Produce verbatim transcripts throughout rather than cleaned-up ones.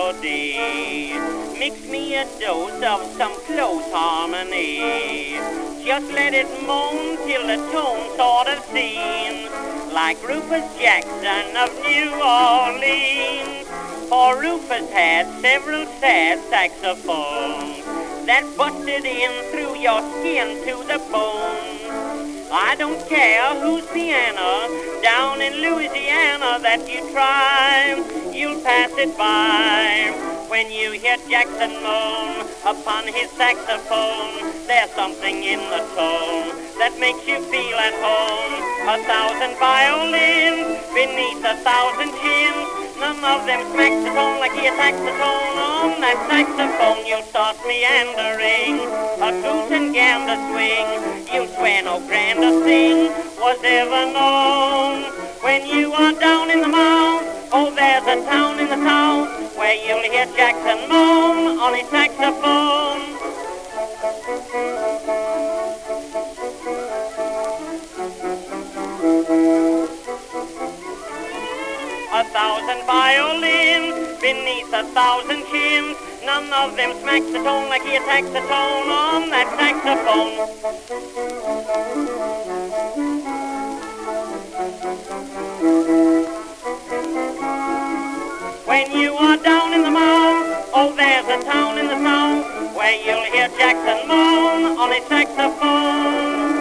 Rhapsody. Mix me a dose of some close harmony. Just let it moan till the tone sort of seems like Rufus Jackson of New Orleans. For Rufus had several sad saxophones that busted in through your skin to the bone. I don't care whose piano down in Louisiana that you try, you'll pass it by. When you hear Jackson moan upon his saxophone, there's something in the tone that makes you feel at home. A thousand violins beneath a thousand chins, none of them smacks the tone like he attacks the tone. On that saxophone you'll start meandering, a goose and gander swing. You'll swear no grander thing was ever known. When you are down in the mouth, oh, there's a town in the south where you'll hear Jackson moan on his saxophone. A thousand violins beneath a thousand chins, none of them smacks the tone like he attacks the tone on that saxophone. When you are down in the mouth, oh, there's a town in the south where you'll hear Jackson moan on his saxophone.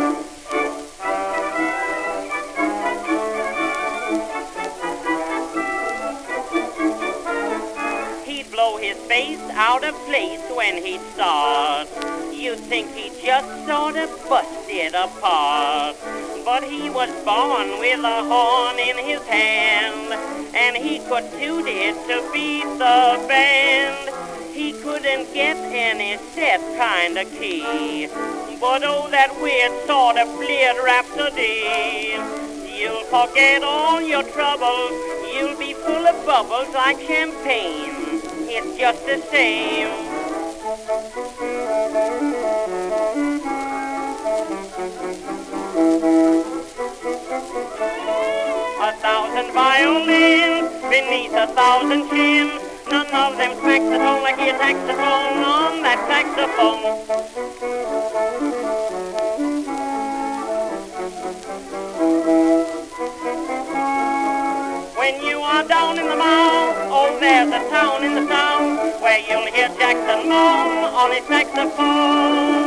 Blow his face out of place when he'd start. You'd think he just sort of busted apart. But he was born with a horn in his hand, and he could toot it to beat the band. He couldn't get any set kind of key, but oh, that weird sort of bleared rhapsody. You'll forget all your troubles, you'll be full of bubbles like champagne. It's just the same. A thousand violins beneath a thousand chins, none of them smacks the tone like he attacks the tone on that saxophone. When you are down in the mouth, oh, there's a town in the south where you'll hear Jackson moan on his saxophone.